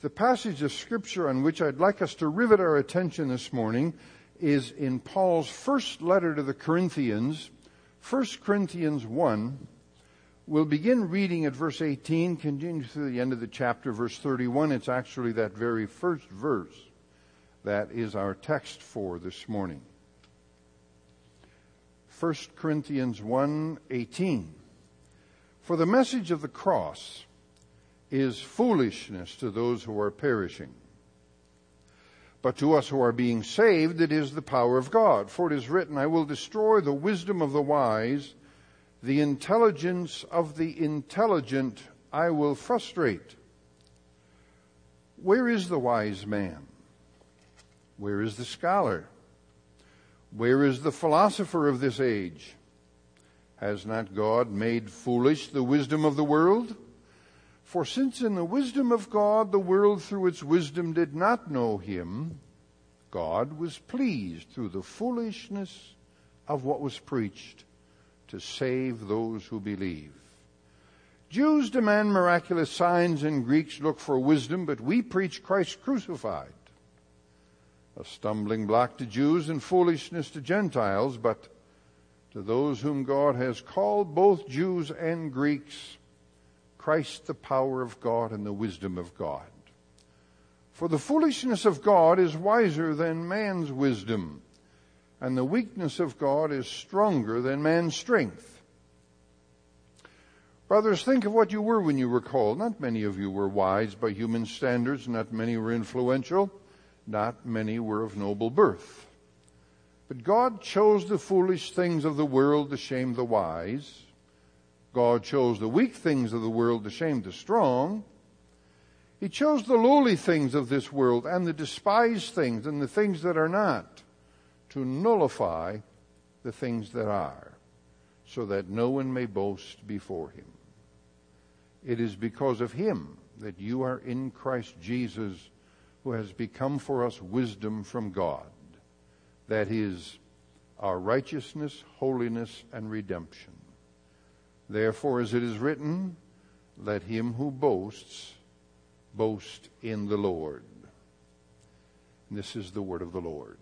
The passage of Scripture on which I'd like us to rivet our attention this morning is in Paul's first letter to the Corinthians, 1 Corinthians 1. We'll begin reading at verse 18, continue through the end of the chapter, verse 31. It's actually that very first verse that is our text for this morning. 1 Corinthians 1:18. For the message of the cross is foolishness to those who are perishing. But to us who are being saved, it is the power of God. For it is written, I will destroy the wisdom of the wise, the intelligence of the intelligent I will frustrate. Where is the wise man? Where is the scholar? Where is the philosopher of this age? Has not God made foolish the wisdom of the world? For since in the wisdom of God the world through its wisdom did not know him, God was pleased through the foolishness of what was preached to save those who believe. Jews demand miraculous signs and Greeks look for wisdom, but we preach Christ crucified, a stumbling block to Jews and foolishness to Gentiles, but to those whom God has called, both Jews and Greeks, Christ the power of God and the wisdom of God. For the foolishness of God is wiser than man's wisdom, and the weakness of God is stronger than man's strength. Brothers, think of what you were when you were called. Not many of you were wise by human standards. Not many were influential. Not many were of noble birth. But God chose the foolish things of the world to shame the wise. God chose the weak things of the world to shame the strong. He chose the lowly things of this world and the despised things and the things that are not to nullify the things that are, so that no one may boast before him. It is because of him that you are in Christ Jesus, who has become for us wisdom from God. That is our righteousness, holiness, and redemption. Therefore, as it is written, let him who boasts, boast in the Lord. And this is the word of the Lord.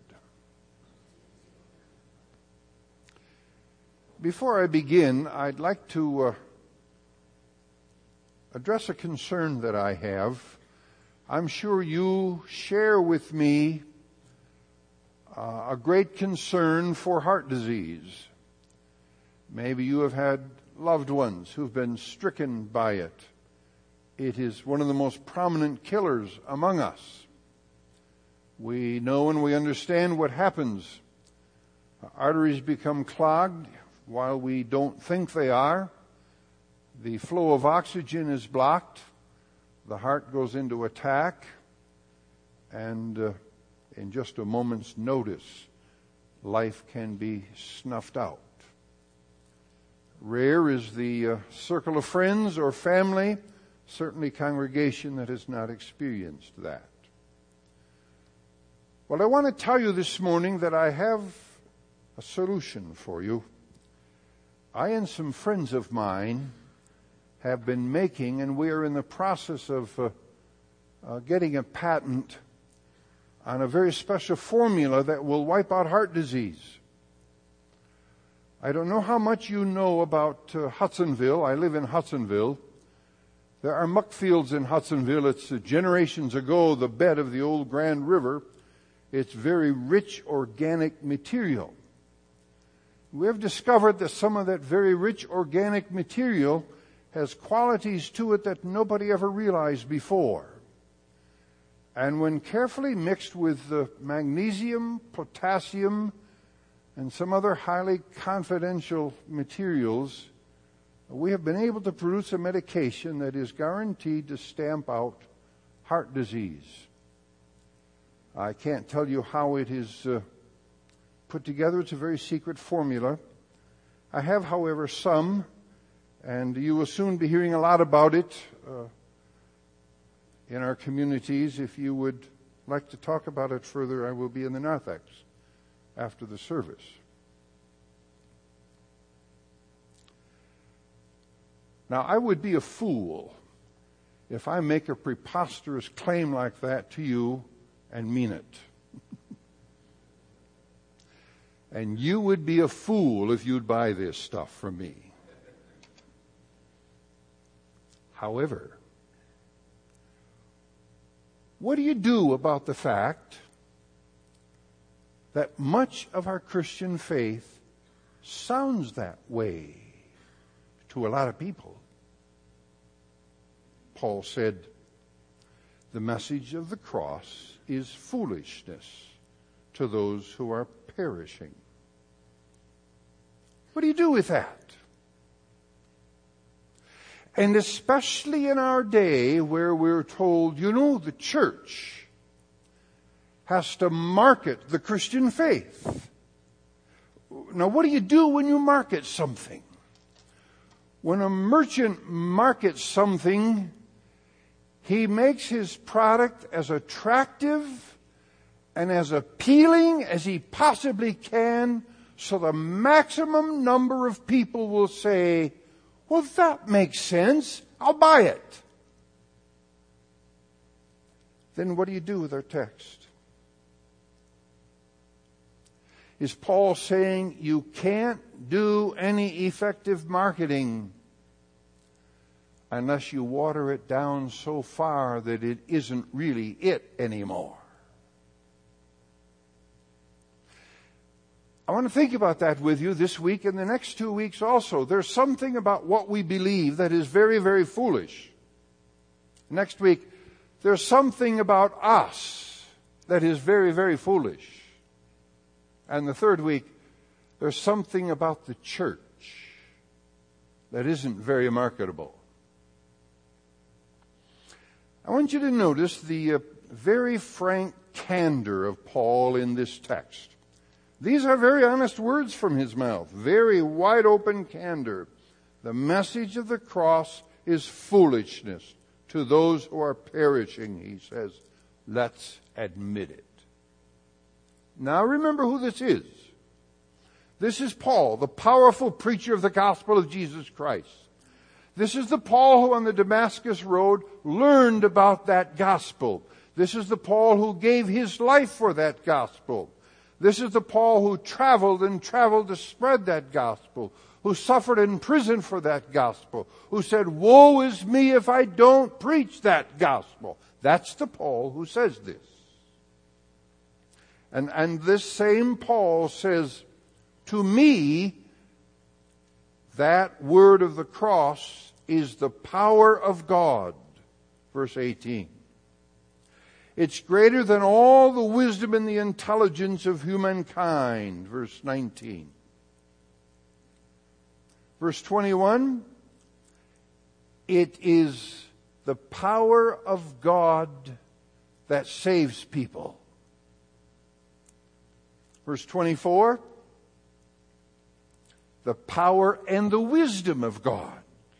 Before I begin, I'd like to address a concern that I have. I'm sure you share with me a great concern for heart disease. Maybe you have had loved ones who've been stricken by it. It is one of the most prominent killers among us. We know and we understand what happens. Arteries become clogged while we don't think they are. The flow of oxygen is blocked. The heart goes into attack. And in just a moment's notice, life can be snuffed out. Rare is the circle of friends or family, certainly congregation, that has not experienced that. Well, I want to tell you this morning that I have a solution for you. I and some friends of mine have been making, and we are in the process of getting a patent on a very special formula that will wipe out heart disease. I don't know how much you know about Hudsonville. I live in Hudsonville. There are muck fields in Hudsonville. It's generations ago the bed of the old Grand River. It's very rich organic material. We have discovered that some of that very rich organic material has qualities to it that nobody ever realized before. And when carefully mixed with the magnesium, potassium, and some other highly confidential materials, we have been able to produce a medication that is guaranteed to stamp out heart disease. I can't tell you how it is put together. It's a very secret formula. I have, however, some, and you will soon be hearing a lot about it in our communities. If you would like to talk about it further, I will be in the narthex after the service. Now, I would be a fool if I make a preposterous claim like that to you and mean it. And you would be a fool if you'd buy this stuff from me. However, what do you do about the fact that much of our Christian faith sounds that way to a lot of people? Paul said, the message of the cross is foolishness to those who are perishing. What do you do with that? And especially in our day where we're told, the church has to market the Christian faith. Now, what do you do when you market something? When a merchant markets something, he makes his product as attractive and as appealing as he possibly can, so the maximum number of people will say, well, that makes sense. I'll buy it. Then what do you do with our text? Is Paul saying you can't do any effective marketing unless you water it down so far that it isn't really it anymore? I want to think about that with you this week and the next 2 weeks also. There's something about what we believe that is very, very foolish. Next week, there's something about us that is very, very foolish. And the third week, there's something about the church that isn't very marketable. I want you to notice the very frank candor of Paul in this text. These are very honest words from his mouth. Very wide open candor. The message of the cross is foolishness to those who are perishing, he says. Let's admit it. Now remember who this is. This is Paul, the powerful preacher of the gospel of Jesus Christ. This is the Paul who on the Damascus road learned about that gospel. This is the Paul who gave his life for that gospel. This is the Paul who traveled to spread that gospel, who suffered in prison for that gospel, who said, woe is me if I don't preach that gospel. That's the Paul who says this. And this same Paul says, to me, that word of the cross is the power of God. Verse 18. It's greater than all the wisdom and the intelligence of humankind. Verse 19. Verse 21. It is the power of God that saves people. Verse 24. The power and the wisdom of God.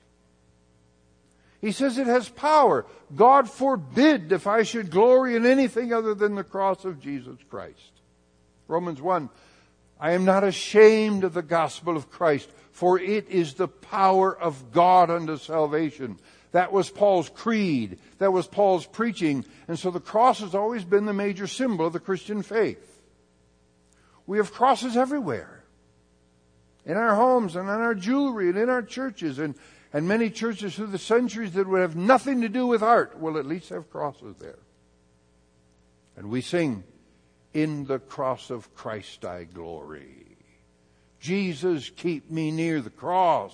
He says it has power. God forbid if I should glory in anything other than the cross of Jesus Christ. Romans 1, I am not ashamed of the gospel of Christ, for it is the power of God unto salvation. That was Paul's creed. That was Paul's preaching. And so the cross has always been the major symbol of the Christian faith. We have crosses everywhere. In our homes and on our jewelry and in our churches and many churches through the centuries that would have nothing to do with art will at least have crosses there. And we sing, in the cross of Christ I glory. Jesus, keep me near the cross.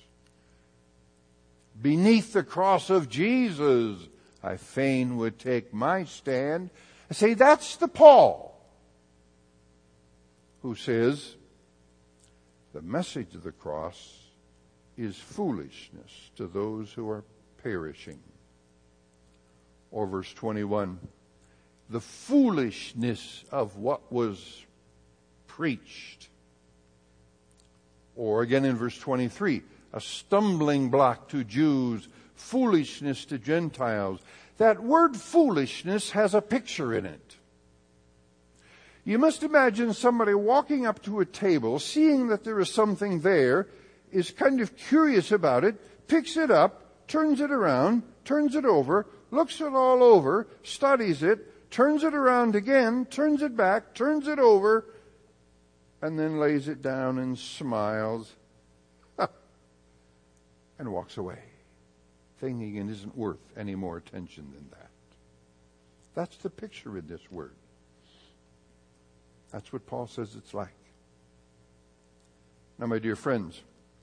Beneath the cross of Jesus, I fain would take my stand. I say, that's the Paul who says, the message of the cross is foolishness to those who are perishing. Or verse 21, the foolishness of what was preached. Or again in verse 23, a stumbling block to Jews, foolishness to Gentiles. That word foolishness has a picture in it. You must imagine somebody walking up to a table, seeing that there is something there, is kind of curious about it, picks it up, turns it around, turns it over, looks it all over, studies it, turns it around again, turns it back, turns it over, and then lays it down and smiles and walks away, thinking it isn't worth any more attention than that. That's the picture in this word. That's what Paul says it's like. Now, my dear friends,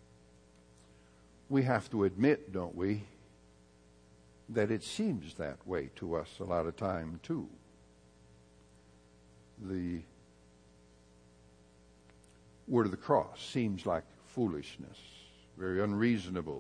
we have to admit, don't we, that it seems that way to us a lot of time too. The word of the cross seems like foolishness, very unreasonable.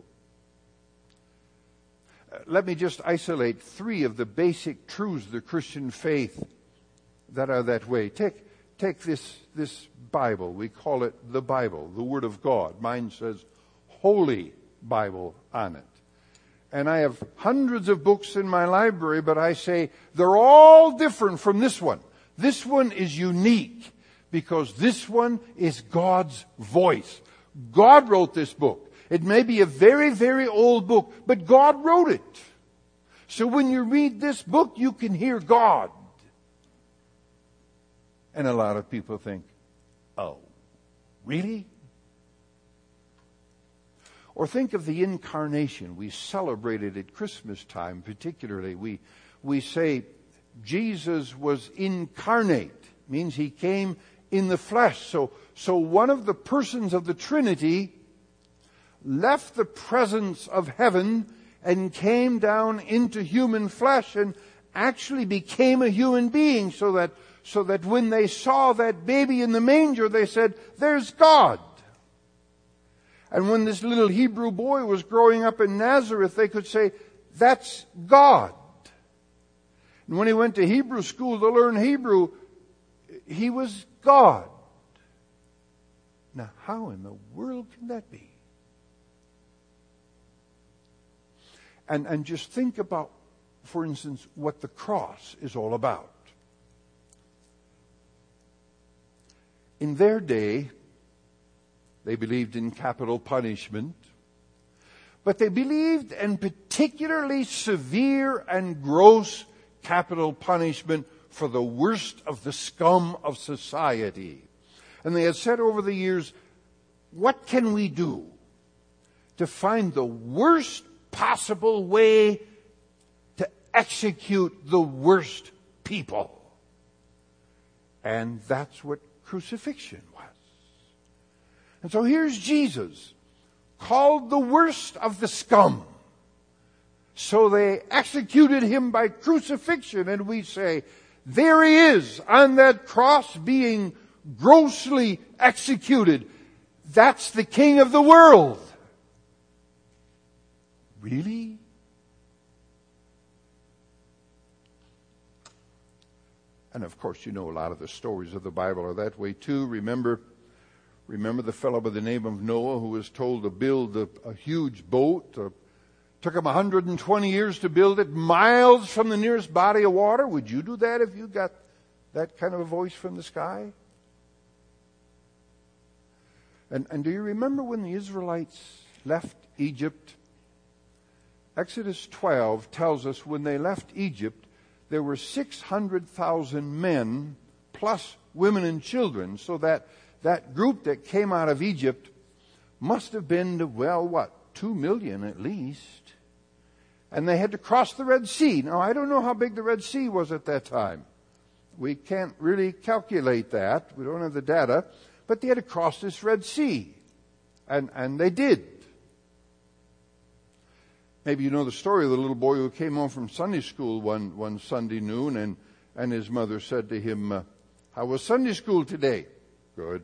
Let me just isolate 3 of the basic truths of the Christian faith that are that way. Take this Bible. We call it the Bible, the Word of God. Mine says Holy Bible on it. And I have hundreds of books in my library, but I say they're all different from this one. This one is unique because this one is God's voice. God wrote this book. It may be a very, very old book, but God wrote it. So when you read this book, you can hear God. And a lot of people think, oh, really? Or think of the incarnation. We celebrate it at Christmas time particularly. We say Jesus was incarnate. Means he came in the flesh. So one of the persons of the Trinity left the presence of heaven and came down into human flesh and actually became a human being so that when they saw that baby in the manger, they said, there's God. And when this little Hebrew boy was growing up in Nazareth, they could say, that's God. And when he went to Hebrew school to learn Hebrew, he was God. Now, how in the world can that be? And just think about, for instance, what the cross is all about. In their day, they believed in capital punishment, but they believed in particularly severe and gross capital punishment for the worst of the scum of society. And they had said over the years, what can we do to find the worst possible way to execute the worst people? And that's what crucifixion was. And so here's Jesus, called the worst of the scum. So they executed him by crucifixion, and we say, there he is on that cross being grossly executed. That's the King of the world. Really? And of course, you know a lot of the stories of the Bible are that way too. Remember the fellow by the name of Noah who was told to build a huge boat. Took him 120 years to build it, miles from the nearest body of water. Would you do that if you got that kind of a voice from the sky? And do you remember when the Israelites left Egypt? Exodus 12 tells us when they left Egypt, there were 600,000 men plus women and children. So that group that came out of Egypt must have been, 2 million at least. And they had to cross the Red Sea. Now, I don't know how big the Red Sea was at that time. We can't really calculate that. We don't have the data. But they had to cross this Red Sea. And they did. Maybe you know the story of the little boy who came home from Sunday school one Sunday noon, and his mother said to him, how was Sunday school today? Good.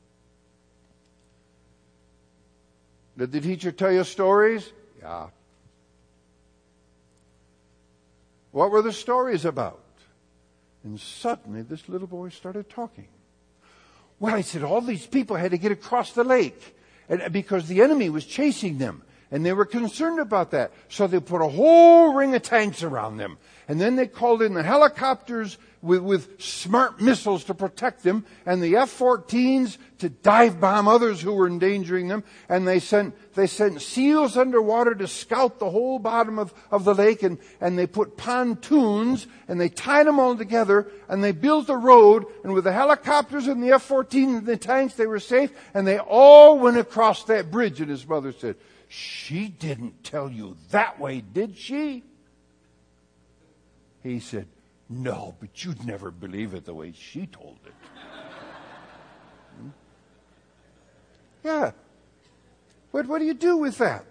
Did the teacher tell you stories? Yeah. What were the stories about? And suddenly this little boy started talking. Well, he said all these people had to get across the lake and because the enemy was chasing them. And they were concerned about that. So they put a whole ring of tanks around them. And then they called in the helicopters with smart missiles to protect them, and the F-14s to dive bomb others who were endangering them. And they sent SEALs underwater to scout the whole bottom of the lake, and they put pontoons, and they tied them all together, and they built a road, and with the helicopters and the F-14 and the tanks, they were safe, and they all went across that bridge. And his mother said, "She didn't tell you that way, did she?" He said, "No, but you'd never believe it the way she told it." Yeah. What do you do with that?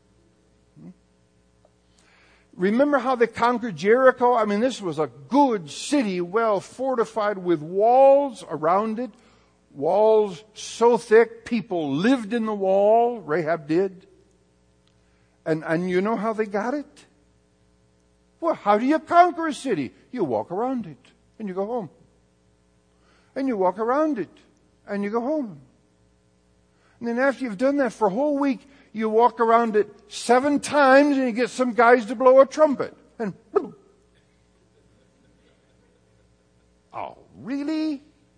Remember how they conquered Jericho? I mean, this was a good city, well fortified with walls around it. Walls so thick, people lived in the wall. Rahab did. And you know how they got it? Well, how do you conquer a city? You walk around it and you go home. And you walk around it and you go home. And then after you've done that for a whole week, you walk around it 7 times and you get some guys to blow a trumpet. And boom. Oh, really?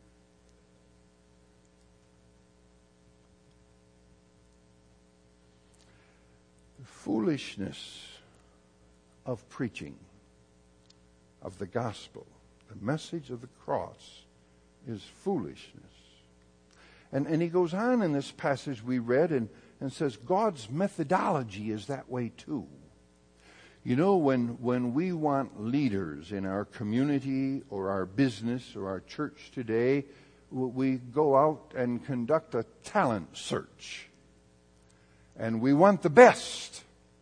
The foolishness of preaching of the gospel, the message of the cross, is foolishness. And he goes on in this passage we read and says God's methodology is that way too. You know, when we want leaders in our community or our business or our church today, we go out and conduct a talent search. And we want the best.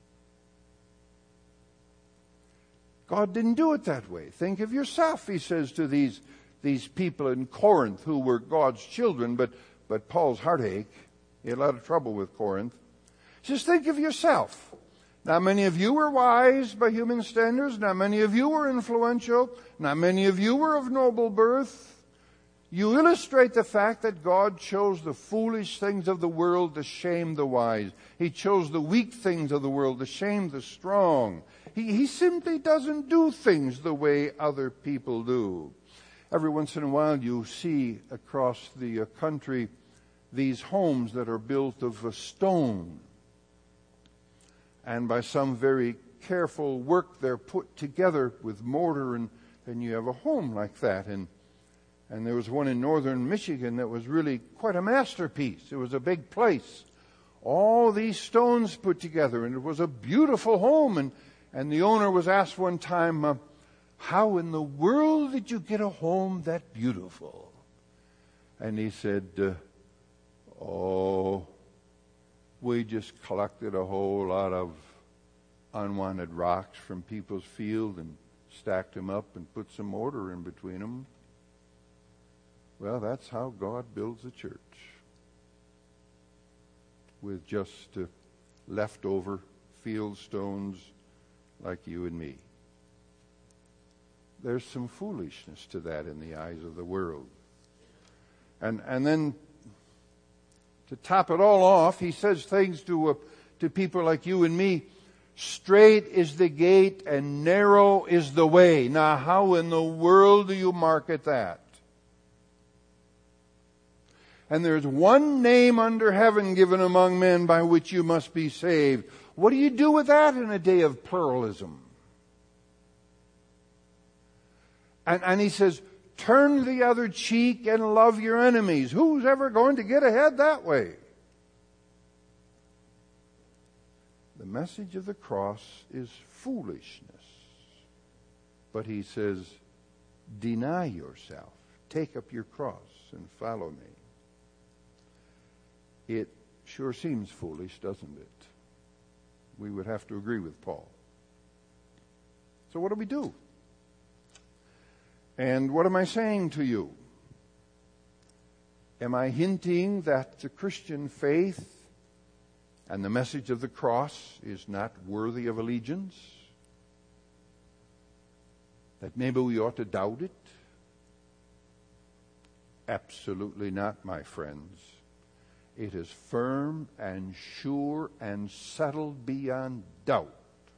God didn't do it that way. Think of yourself, he says to these people in Corinth who were God's children, but Paul's heartache, he had a lot of trouble with Corinth. Just think of yourself. Not many of you were wise by human standards. Not many of you were influential. Not many of you were of noble birth. You illustrate the fact that God chose the foolish things of the world to shame the wise. He chose the weak things of the world to shame the strong. He simply doesn't do things the way other people do. Every once in a while you see across the country these homes that are built of stone. And by some very careful work they're put together with mortar, and you have a home like that. And there was one in northern Michigan that was really quite a masterpiece. It was a big place. All these stones put together, and it was a beautiful home. And the owner was asked one time, "How in the world did you get a home that beautiful?" And he said, we just collected a whole lot of unwanted rocks from people's field and stacked them up and put some mortar in between them. Well, that's how God builds a church. With just leftover field stones like you and me. There's some foolishness to that in the eyes of the world. And then to top it all off, he says things to people like you and me. Straight is the gate and narrow is the way. Now, how in the world do you market that? And there's one name under heaven given among men by which you must be saved. What do you do with that in a day of pluralism? And he says, turn the other cheek and love your enemies. Who's ever going to get ahead that way? The message of the cross is foolishness. But he says, deny yourself. Take up your cross and follow me. It sure seems foolish, doesn't it? We would have to agree with Paul. So what do we do? And what am I saying to you? Am I hinting that the Christian faith and the message of the cross is not worthy of allegiance? That maybe we ought to doubt it? Absolutely not, my friends. It is firm and sure and settled beyond doubt.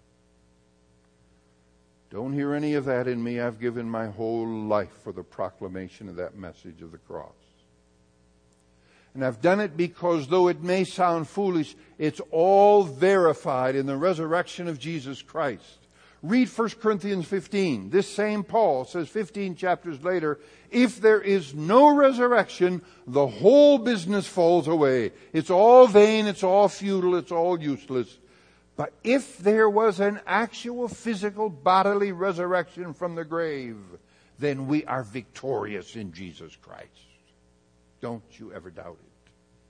Don't hear any of that in me. I've given my whole life for the proclamation of that message of the cross. And I've done it because, though it may sound foolish, it's all verified in the resurrection of Jesus Christ. Read 1 Corinthians 15. This same Paul says 15 chapters later, if there is no resurrection, the whole business falls away. It's all vain, it's all futile, it's all useless. But if there was an actual physical bodily resurrection from the grave, then we are victorious in Jesus Christ. Don't you ever doubt it.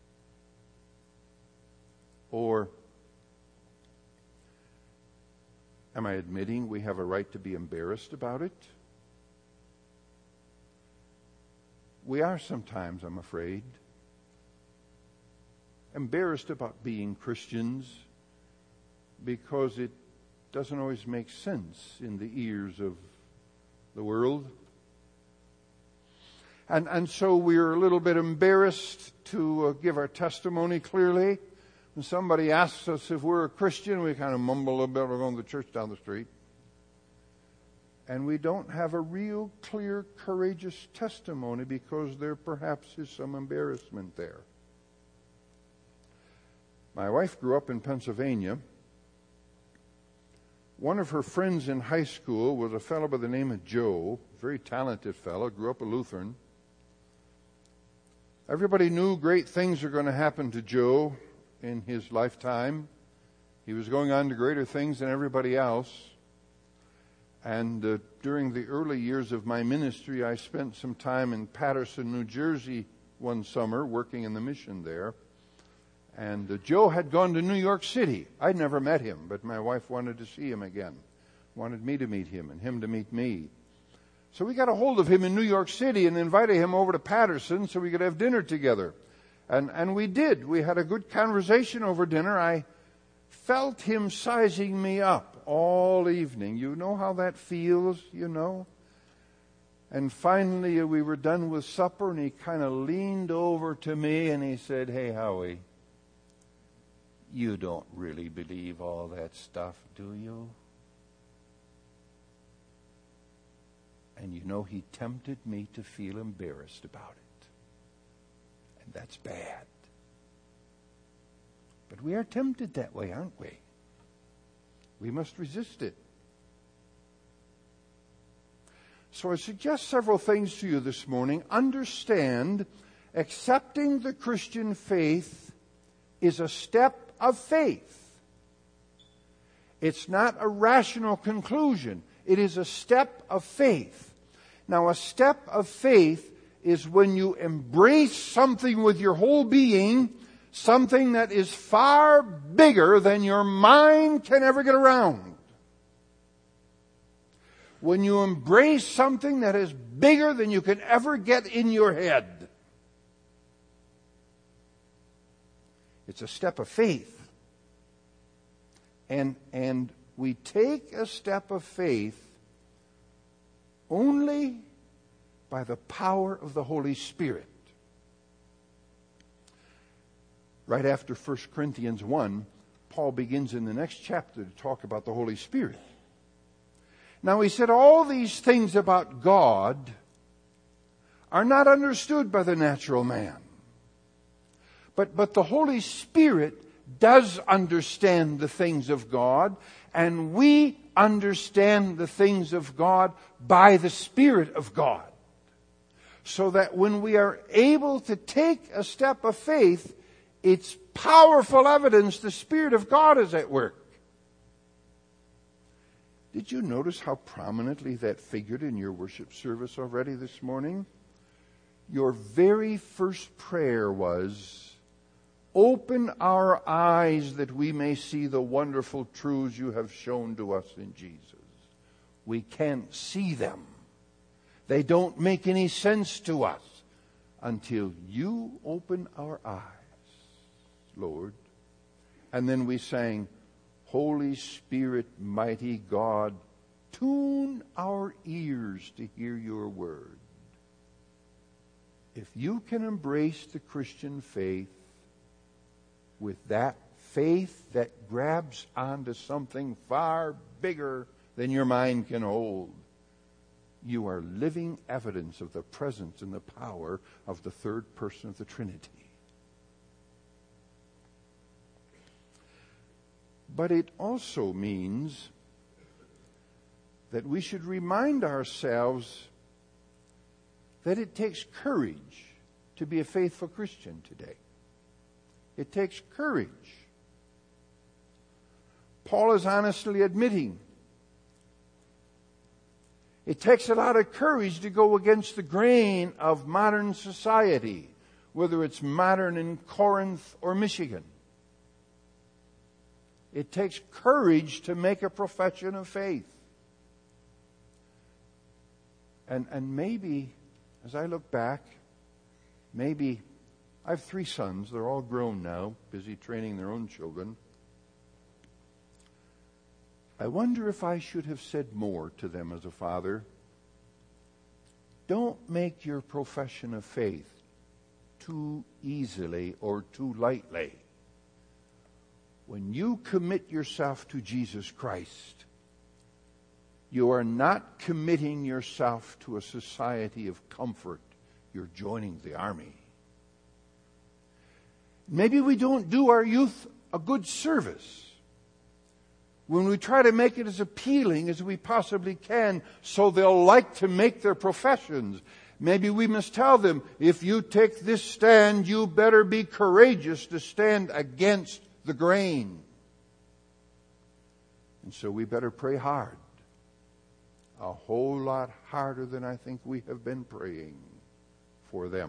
Or am I admitting we have a right to be embarrassed about it? We are sometimes, I'm afraid, embarrassed about being Christians because it doesn't always make sense in the ears of the world. And so we're a little bit embarrassed to give our testimony clearly. When somebody asks us if we're a Christian, we kind of mumble a little bit. We're going to the church down the street. And we don't have a real clear, courageous testimony because there perhaps is some embarrassment there. My wife grew up in Pennsylvania. One of her friends in high school was a fellow by the name of Joe, a very talented fellow, grew up a Lutheran. Everybody knew great things were going to happen to Joe in his lifetime. He was going on to greater things than everybody else. And during the early years of my ministry, I spent some time in Paterson, New Jersey one summer working in the mission there. And Joe had gone to New York City. I'd never met him, but my wife wanted to see him again. Wanted me to meet him and him to meet me. So we got a hold of him in New York City and invited him over to Paterson so we could have dinner together. And we did. We had a good conversation over dinner. I felt him sizing me up all evening. You know how that feels, you know? And finally we were done with supper and he kind of leaned over to me and he said, "Hey, Howie, you don't really believe all that stuff, do you?" And you know, he tempted me to feel embarrassed about it. And that's bad. But we are tempted that way, aren't we? We must resist it. So I suggest several things to you this morning. Understand, accepting the Christian faith is a step of faith. It's not a rational conclusion. It is a step of faith. Now, a step of faith is when you embrace something with your whole being, something that is far bigger than your mind can ever get around. When you embrace something that is bigger than you can ever get in your head. It's a step of faith. And we take a step of faith only by the power of the Holy Spirit. Right after 1 Corinthians 1, Paul begins in the next chapter to talk about the Holy Spirit. Now he said all these things about God are not understood by the natural man. But the Holy Spirit does understand the things of God, and we understand the things of God by the Spirit of God. So that when we are able to take a step of faith, it's powerful evidence the Spirit of God is at work. Did you notice how prominently that figured in your worship service already this morning? Your very first prayer was, "Open our eyes that we may see the wonderful truths you have shown to us in Jesus." We can't see them. They don't make any sense to us until you open our eyes, Lord. And then we sang, "Holy Spirit, mighty God, tune our ears to hear your word." If you can embrace the Christian faith, with that faith that grabs onto something far bigger than your mind can hold, you are living evidence of the presence and the power of the third person of the Trinity. But it also means that we should remind ourselves that it takes courage to be a faithful Christian today. It takes courage. Paul is honestly admitting it takes a lot of courage to go against the grain of modern society, whether it's modern in Corinth or Michigan. It takes courage to make a profession of faith. And maybe, as I look back, maybe I have 3 sons. They're all grown now, busy training their own children. I wonder if I should have said more to them as a father. Don't make your profession of faith too easily or too lightly. When you commit yourself to Jesus Christ, you are not committing yourself to a society of comfort. You're joining the army. Maybe we don't do our youth a good service when we try to make it as appealing as we possibly can so they'll like to make their professions. Maybe we must tell them, if you take this stand, you better be courageous to stand against the grain. And so we better pray hard. A whole lot harder than I think we have been praying for them.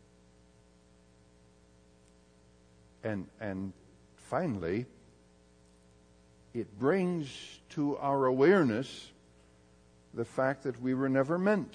And finally, it brings to our awareness the fact that we were never meant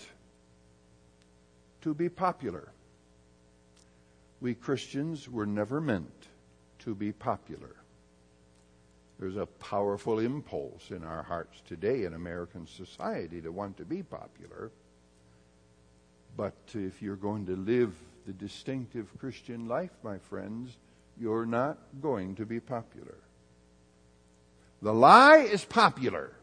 to be popular. We Christians were never meant to be popular. There's a powerful impulse in our hearts today in American society to want to be popular. But if you're going to live the distinctive Christian life, my friends, you're not going to be popular. The lie is popular.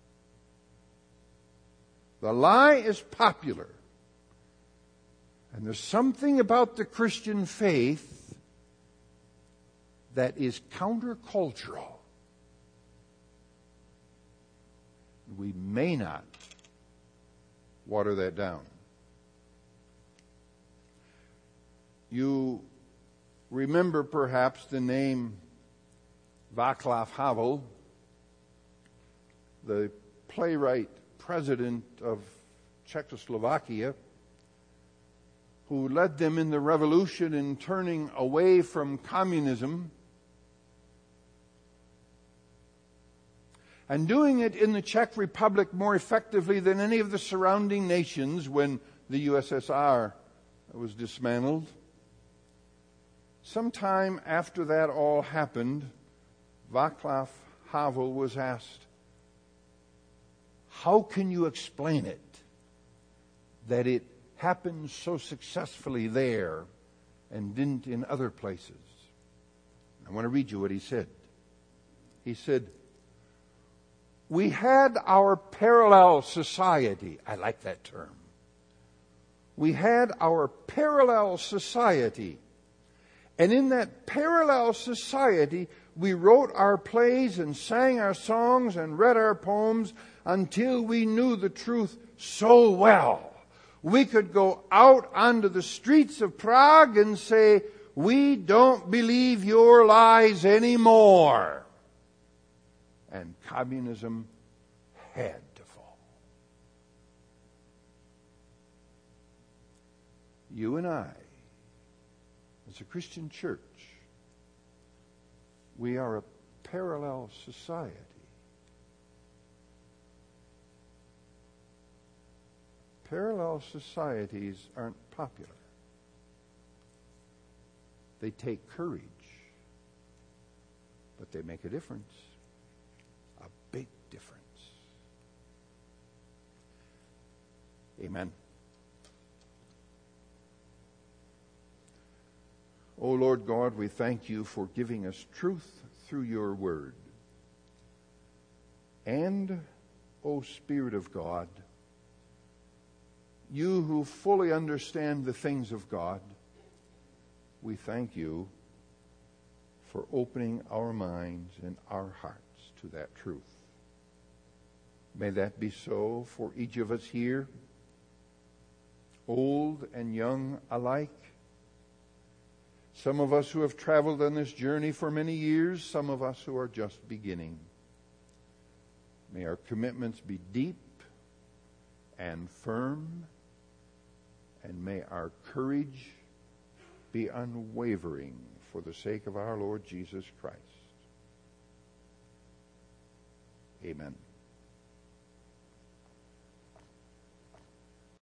The lie is popular. And there's something about the Christian faith that is countercultural. We may not water that down. You remember perhaps the name Václav Havel, the playwright president of Czechoslovakia, who led them in the revolution in turning away from communism and doing it in the Czech Republic more effectively than any of the surrounding nations when the USSR was dismantled. Sometime after that all happened, Václav Havel was asked, how can you explain it that it happened so successfully there and didn't in other places? I want to read you what he said. He said, we had our parallel society. I like that term. We had our parallel society. And in that parallel society, we wrote our plays and sang our songs and read our poems until we knew the truth so well. We could go out onto the streets of Prague and say, we don't believe your lies anymore. And communism had to fall. You and I, as a Christian church, we are a parallel society. Parallel societies aren't popular. They take courage, but they make a difference. A big difference. Amen. O Lord God, we thank you for giving us truth through your word. And, O Spirit of God, you who fully understand the things of God, we thank you for opening our minds and our hearts to that truth. May that be so for each of us here, old and young alike. Some of us who have traveled on this journey for many years, some of us who are just beginning. May our commitments be deep and firm, and may our courage be unwavering for the sake of our Lord Jesus Christ. Amen.